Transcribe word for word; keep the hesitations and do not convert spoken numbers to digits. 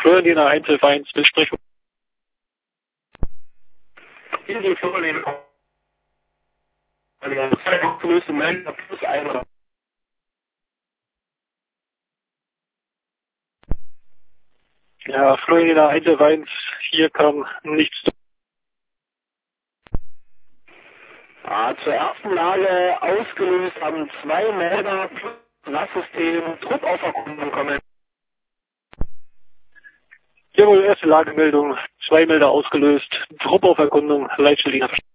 Florianer Einzelvereinsbesprechung. Hier die Florianer. Zwei aufgelöste Männer plus einer. Ja, Florianer Einzelvereins, hier kam nichts. Ja, zur ersten Lage ausgelöst haben zwei Melder plus Nasssystem Truppauferkundung kommen. Jawohl, erste Lagemeldung, zwei Melder ausgelöst, Truppauferkundung, Leitstelle.